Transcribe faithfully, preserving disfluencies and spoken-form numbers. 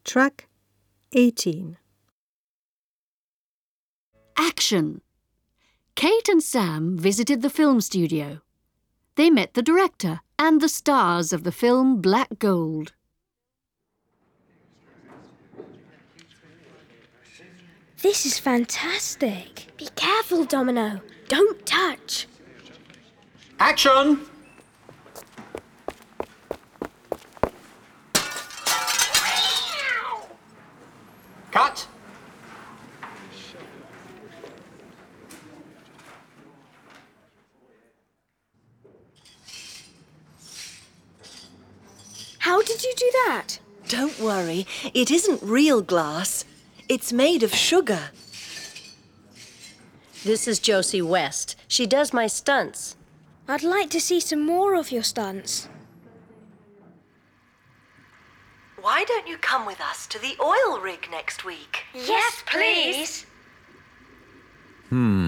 Track eighteen. Action! Kate and Sam visited the film studio. They met the director and the stars of the film Black Gold. This is fantastic. Be careful, Domino. Don't touch. Action! Cut! How did you do that? Don't worry, it isn't real glass. It's made of sugar. This is Josie West. She does my stunts. I'd like to see some more of your stunts. Why don't you come with us to the oil rig next week? Yes, please. Hmm.